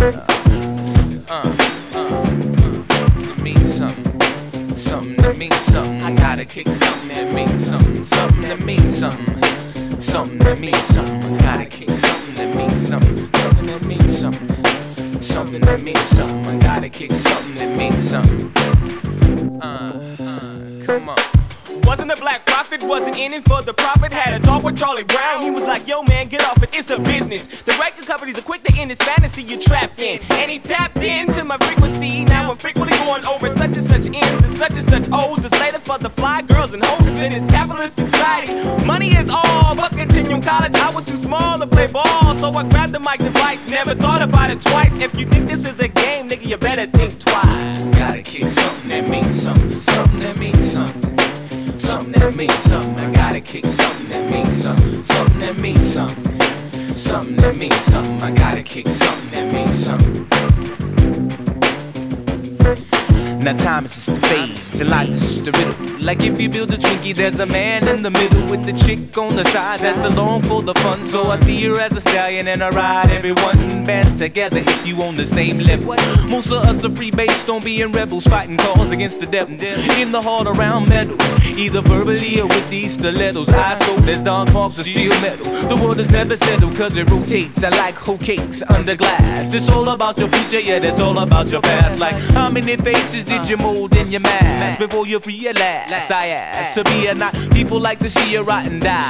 It means something. Something that means something. I gotta kick something that means something. Something that means something. Something that means something. I gotta kick something that means something. Something that means something. Something that means something. I gotta kick something that means something. Come on. Wasn't a black prophet, wasn't in it for the profit. Had a talk with Charlie Brown, he was like, yo man, get off it, it's a business. The record companies are quick to end this fantasy you're trapped in. And he tapped into my frequency. Now I'm frequently going over such and such ends and such O's. It's later for the fly girls and hoes in this capitalistic society. Money is all, but continuum college, I was too small to play ball. So I grabbed the mic device, never thought about it twice. If you think this is a game, nigga, you better think twice. Gotta kick something that means something. Something that means something. Something that means something. I gotta kick something that means something. Something that means something. Something that means something. I gotta kick something that means something. Now time is just a phase, and life is just a riddle. Like if you build a Twinkie, there's a man in the middle with the chick on the side that's along for the fun. So I see her as a stallion and I ride everyone band together if you on the same level. Most of us are free based on being rebels, fighting cause against the devil in the hard around metal, either verbally or with these stilettos. Eyes cold as dark marks of steel metal. The world is never settled cause it rotates. I like whole cakes under glass. It's all about your future, yeah, that's all about your past. Like how many faces did you mold in your mask before you realize I asked to be or not? People like to see you rot and die.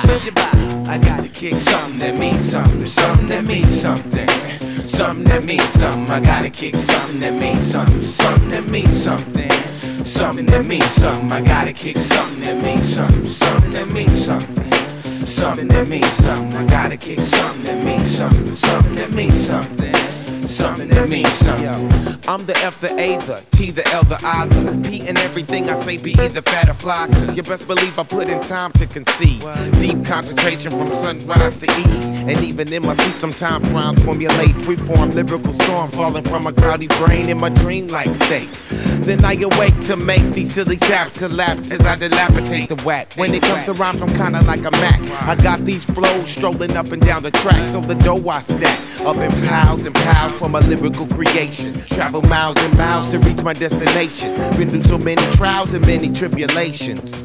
I gotta kick something that means something. Something that means something. Something that means something. I gotta kick something that means something. Something that means something. Something that means something. I gotta kick something that means something. Something that means something. Something that means something. I gotta kick something that means something. Something that means something. Something that means something. I'm the F, the A, the T, the L, the I, the P, and everything I say be either fat or fly. Cause you best believe I put in time to conceive. Deep concentration from sunrise to eve. And even in my sleep sometimes rhymes formulate. Freeform lyrical storm falling from a cloudy brain in my dreamlike state. Then I awake to make these silly saps collapse as I dilapidate the whack. When it comes to rhymes I'm kinda like a Mac. I got these flows strolling up and down the track. So the dough I stack up in piles and piles for my lyrical creation. Travel miles and miles to reach my destination. Been through so many trials and many tribulations.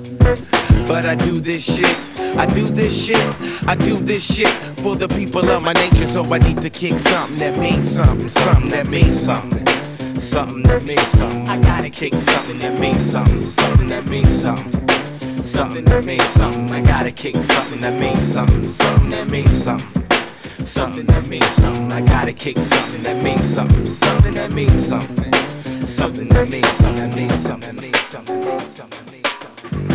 But I do this shit, I do this shit, I do this shit for the people of my nation. So I need to kick something that means something. Something that means something. Something that means something. I gotta kick something that means something. Something that means something. Something that means something. I gotta kick something that means something. Something that means something. Something that means something. I gotta kick something that means something. Something that means something. Something that means something. That means something. That means something. That means something.